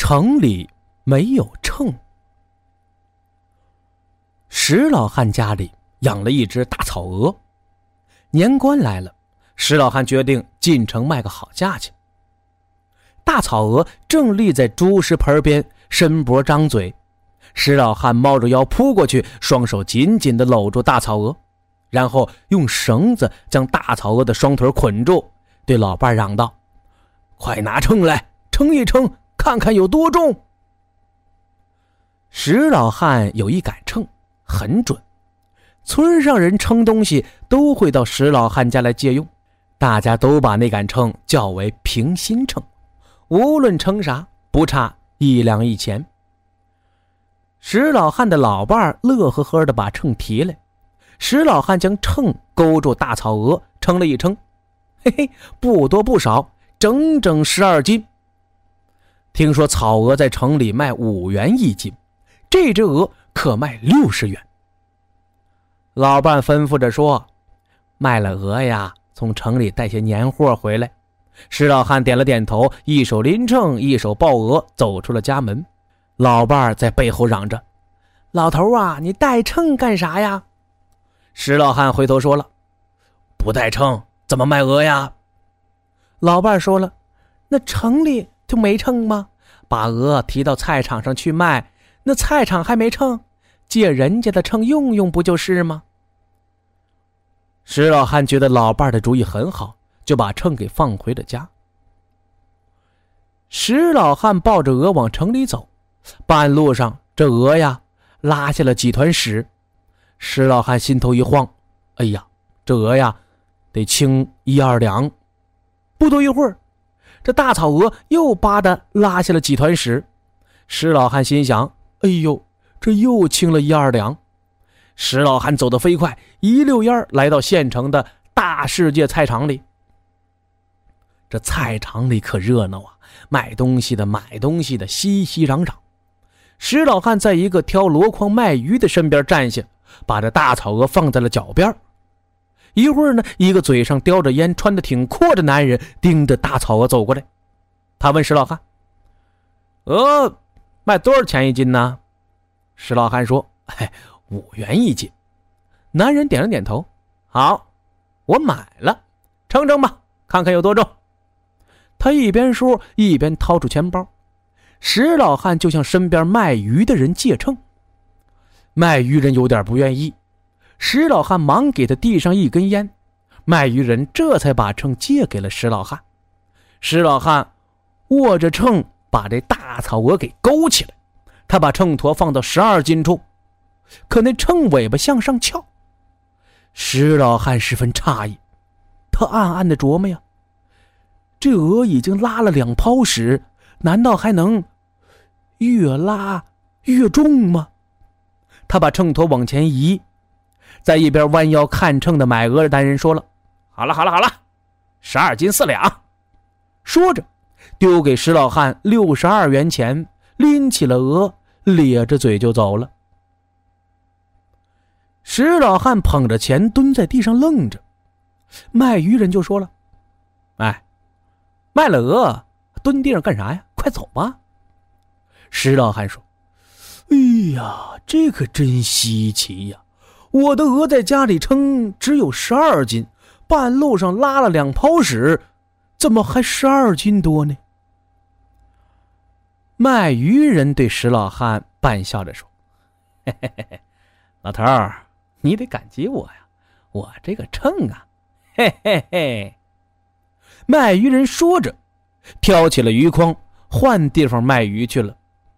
城里没有秤。石老汉家里养了一只大草鹅，年关来了，石老汉决定进城卖个好价钱。大草鹅正立在猪食盆边，伸脖张嘴。石老汉猫着腰扑过去，双手紧紧地搂住大草鹅，然后用绳子将大草鹅的双腿捆住，对老伴嚷道：快拿秤来，称一称，看看有多重。石老汉有一杆秤，很准，村上人称东西都会到石老汉家来借用，大家都把那杆秤叫为平心秤，无论称啥不差1两1钱。石老汉的老伴乐呵呵地把秤提来，石老汉将秤勾住大草鹅，称了一称，嘿嘿，不多不少，整整12斤。听说草鹅在城里卖5元1斤，这只鹅可卖60元。老伴吩咐着说：卖了鹅呀，从城里带些年货回来。石老汉点了点头，一手拎秤，一手抱鹅，走出了家门。老伴在背后嚷着：老头啊，你带秤干啥呀？石老汉回头说了：不带秤怎么卖鹅呀？老伴说了：那城里就没秤吗？把鹅提到菜场上去卖，那菜场还没秤，借人家的秤用用不就是吗？石老汉觉得老伴的主意很好，就把秤给放回了家。石老汉抱着鹅往城里走，半路上这鹅呀拉下了几团屎。石老汉心头一慌，哎呀，这鹅呀得轻1、2两。不多一会儿，这大草鹅又吧嗒拉下了几团屎。石老汉心想，哎呦，这又轻了1、2两。石老汉走得飞快，一溜烟来到县城的大世界菜场里。这菜场里可热闹啊，卖东西的买东西的熙熙攘攘。石老汉在一个挑箩筐卖鱼的身边站下，把这大草鹅放在了脚边。一会儿呢，一个嘴上叼着烟穿得挺阔的男人盯着大草鹅走过来。他问石老汉：鹅卖多少钱1斤呢？石老汉说：5元1斤。男人点了点头：好，我买了，称称吧，看看有多重。他一边说一边掏出钱包。石老汉就向身边卖鱼的人借秤。卖鱼人有点不愿意，石老汉忙给他递上一根烟，卖鱼人这才把秤借给了石老汉。石老汉握着秤把这大草鹅给勾起来，他把秤砣放到12斤处，可那秤尾巴向上翘。石老汉十分诧异，他暗暗地琢磨呀，这鹅已经拉了2泡屎，难道还能越拉越重吗？他把秤砣往前移，在一边弯腰看秤的买鹅的男人说了：好了，12斤4两。说着丢给石老汉62元钱，拎起了鹅，咧着嘴就走了。石老汉捧着钱蹲在地上愣着，卖鱼人就说了：卖了鹅蹲地上干啥呀？快走吧。石老汉说：哎呀，这可真稀奇呀，我的鹅在家里称只有12斤，半路上拉了2泡屎，怎么还12斤多呢？卖鱼人对石老汉半笑着说：嘿，老头儿，你得感激我呀，我这个秤啊，嘿。卖鱼人说着挑起了鱼筐，换地方卖鱼去了。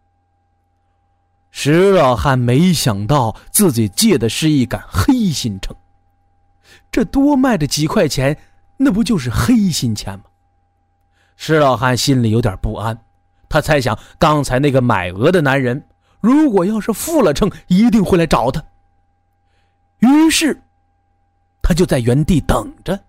石老汉没想到自己借的是一杆黑心秤，这多卖的几块钱，那不就是黑心钱吗？石老汉心里有点不安，他猜想刚才那个买鹅的男人如果要是付了秤，一定会来找他。于是他就在原地等着。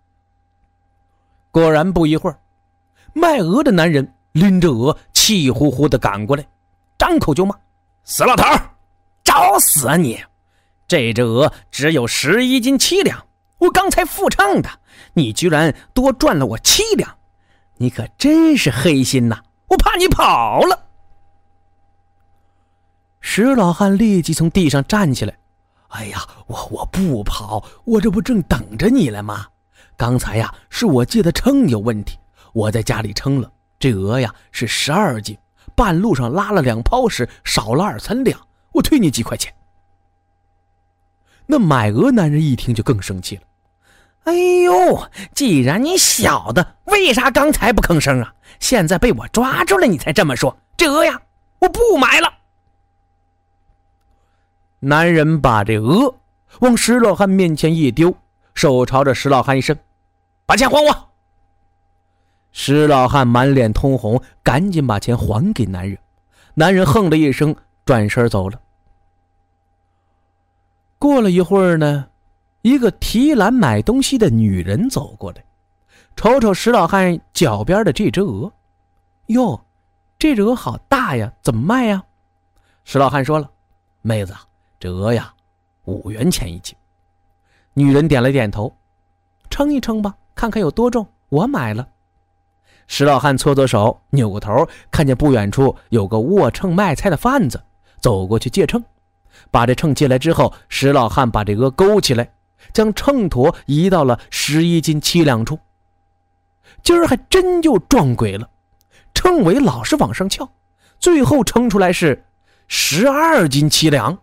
果然不一会儿，卖鹅的男人拎着鹅气呼呼地赶过来，张口就骂：死老头，找死啊你！这只鹅只有11斤7两，我刚才付秤的，你居然多赚了我7两，你可真是黑心呐，我怕你跑了。 石老汉立即从地上站起来，哎呀，我不跑，我这不正等着你了吗？刚才呀，是我借的秤有问题，我在家里称了，这鹅呀是12斤，半路上拉了2泡时少了2、3两，我退你几块钱。那买鹅男人一听就更生气了，哎呦，既然你晓得，为啥刚才不吭声啊？现在被我抓住了你才这么说，这鹅呀，我不买了。男人把这鹅往石老汉面前一丢，手朝着石老汉一伸，把钱还我。石老汉满脸通红，赶紧把钱还给男人。男人哼了一声，转身走了。过了一会儿呢，一个提篮买东西的女人走过来，瞅瞅石老汉脚边的这只鹅，哟，这只鹅好大呀，怎么卖呀？石老汉说了，妹子，这鹅呀5元钱1斤。女人点了点头，称一称吧，看看有多重，我买了。石老汉搓搓手，扭过头，看见不远处有个握秤卖菜的贩子，走过去借秤。把这秤借来之后，石老汉把这鹅勾起来，将秤砣移到了11斤7两处。今儿还真就撞鬼了，秤尾老是往上翘，最后称出来是12斤7两。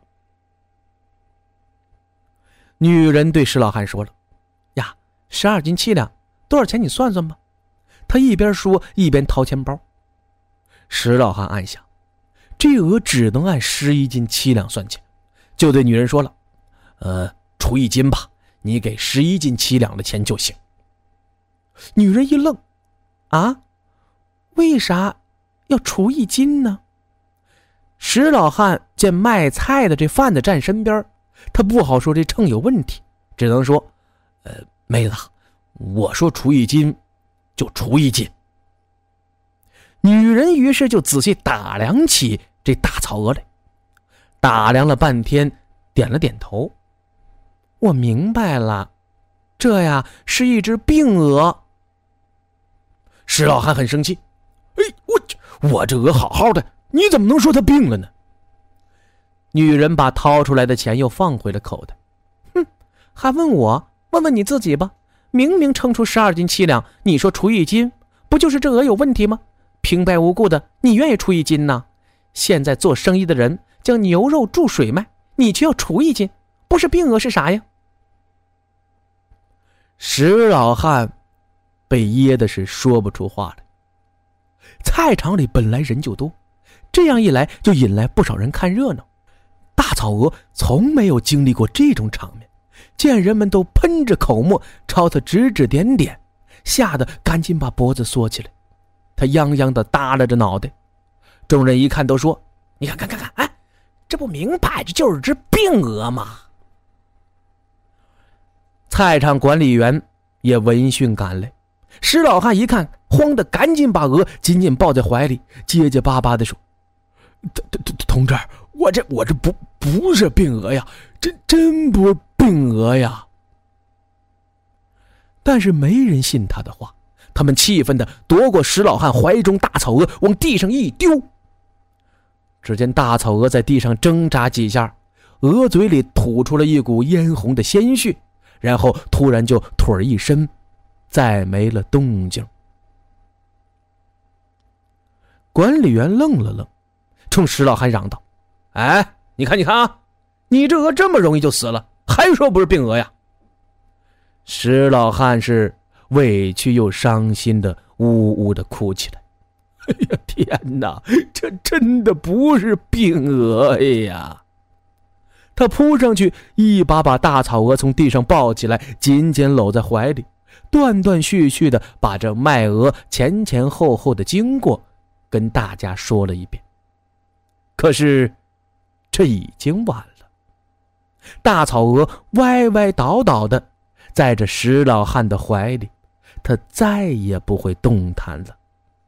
女人对石老汉说了，呀，12斤7两，多少钱你算算吧。他一边说一边掏钱包。石老汉暗想，这鹅只能按11斤7两算钱，就对女人说了，除1斤吧，你给11斤7两的钱就行。女人一愣，啊，为啥要除1斤呢？石老汉见卖菜的这贩子站身边，他不好说这秤有问题，只能说，妹子，我说除1斤就除1斤。女人于是就仔细打量起这大草鹅来，打量了半天，点了点头，我明白了，这呀是一只病鹅。石老汉很生气，哎，我这鹅好好的，你怎么能说它病了呢？女人把掏出来的钱又放回了口袋，哼，还问我？问问你自己吧，明明称出12斤7两，你说除1斤，不就是这鹅有问题吗？平白无故的，你愿意除1斤呢？现在做生意的人将牛肉注水卖，你却要除1斤，不是病鹅是啥呀？石老汉被噎的是说不出话来。菜场里本来人就多，这样一来就引来不少人看热闹。大草鹅从没有经历过这种场面，见人们都喷着口沫朝他指指点点，吓得赶紧把脖子缩起来。他泱泱地耷拉着脑袋，众人一看都说，你看，哎，这不明摆着就是只病鹅吗？菜场管理员也闻讯赶来，石老汉一看，慌得赶紧把鹅紧紧抱在怀里，结结巴巴地说，同志，我这不是病鹅呀，真不是病鹅呀。但是没人信他的话，他们气愤地夺过石老汉怀中大草鹅往地上一丢。只见大草鹅在地上挣扎几下，鹅嘴里吐出了一股嫣红的鲜血，然后突然就腿一伸，再没了动静。管理员愣了愣，冲石老汉嚷道，哎，你看啊，你这鹅这么容易就死了，还说不是病鹅呀？石老汉是委屈又伤心的呜呜的哭起来，哎呀天哪，这真的不是病鹅呀！他扑上去一把把大草鹅从地上抱起来，紧紧搂在怀里，断断续续的把这卖鹅前前后后的经过跟大家说了一遍。可是这已经晚了，大草鹅歪歪倒倒的在这石老汉的怀里，他再也不会动弹了。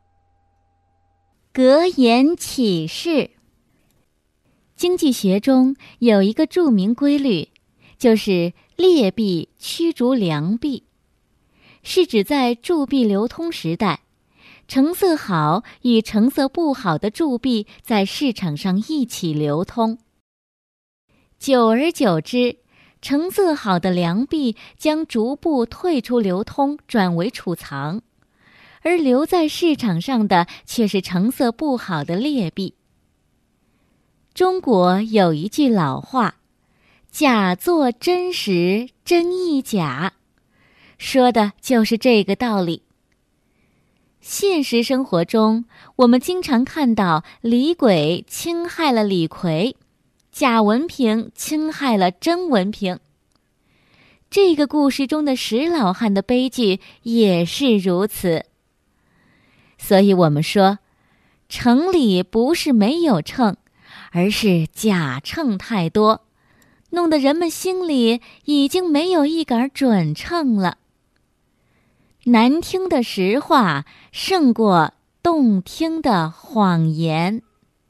格言启示：经济学中有一个著名规律，就是劣币驱逐良币，是指在铸币流通时代， 成色好与成色不好的铸币在市场上一起流通。久而久之，成色好的良币将逐步退出流通，转为储藏，而留在市场上的却是成色不好的劣币。中国有一句老话，假作真时，真亦假，说的就是这个道理。现实生活中，我们经常看到李鬼侵害了李逵，假文凭侵害了真文凭。这个故事中的石老汉的悲剧也是如此。所以我们说，城里不是没有秤，而是假秤太多，弄得人们心里已经没有一杆准秤了。难听的实话胜过动听的谎言。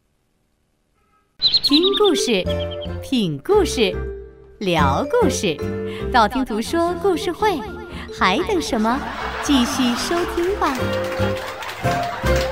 听故事，品故事，聊故事，道听途说故事会，还等什么？继续收听吧。